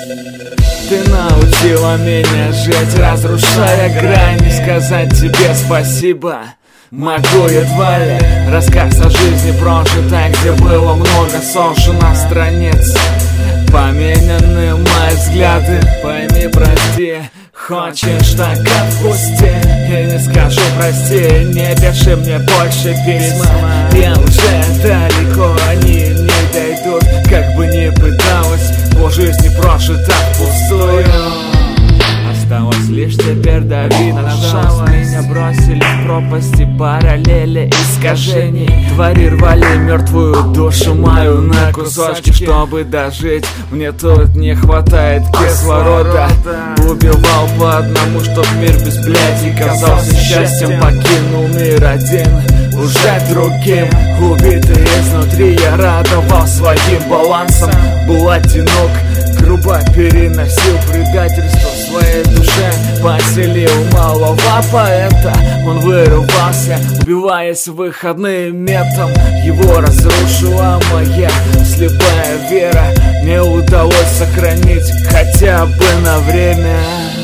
Ты научила меня жить, разрушая грани. Сказать тебе спасибо могу едва ли. Рассказ о жизни прожитой, где было много сожжено страниц. Поменяны мои взгляды, пойми, прости. Хочешь, так отпусти. И не скажу прости, не пиши мне больше письма. Я уже далеко, они не дойдут. Как бы ни пыталась, полжизни прожита впустую. Осталось лишь теперь давить на шало. Меня бросили в пропасти параллели искажений. Твари рвали мертвую душу мою на кусочки, чтобы дожить. Мне тут не хватает кислорода. Убивал по одному, чтоб мир без бляди казался счастьем. Покинул мир один, уже другим. Убитый изнутри, я радовал своим балансом. Был одинок, грубо переносил предательство в своей душе. Поселил малого поэта, он вырывался, убиваясь выходным метом. Его разрушила моя слепая вера. Не удалось сохранить хотя бы на время.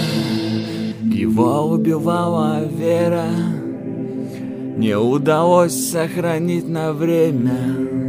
Его убивала вера. Не удалось сохранить на время.